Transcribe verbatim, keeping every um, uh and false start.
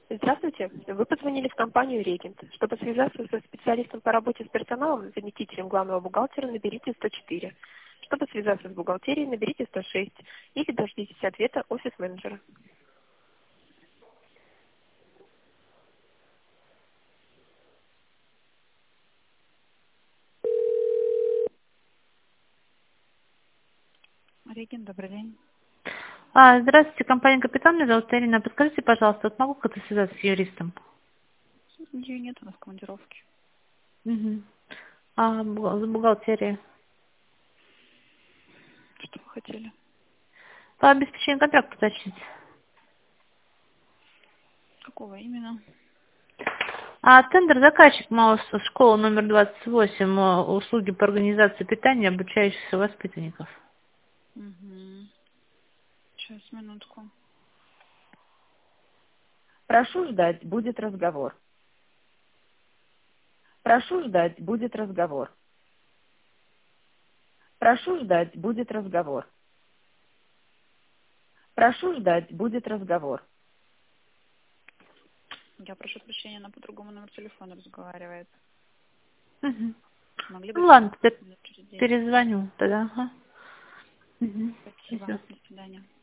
Здравствуйте. Вы позвонили в компанию «Регент». Чтобы связаться со специалистом по работе с персоналом, заместителем главного бухгалтера, наберите сто четыре. Чтобы связаться с бухгалтерией, наберите сто шесть. Или дождитесь ответа офис-менеджера. Регин, добрый день. А, здравствуйте, компания «Капитан», меня зовут Ирина. Подскажите, пожалуйста, вот могу как-то связаться с юристом? Ее нет у нас в командировке. Угу. А, бухгал- с бухгалтерией. Что вы хотели? По обеспечению контракта уточнить. Какого именно? А тендер заказчик МАОС школа номер двадцать восемь, а, услуги по организации питания обучающихся воспитанников. Угу. Сейчас, минутку. Прошу ждать, будет разговор. Прошу ждать, будет разговор. Прошу ждать, будет разговор. Прошу ждать, будет разговор. Я прошу прощения, она по другому номеру телефона разговаривает. Угу. Могли бы Ну ладно, теперь минут через десять. перезвоню тогда. Ага. Угу. Спасибо. Спасибо. До свидания.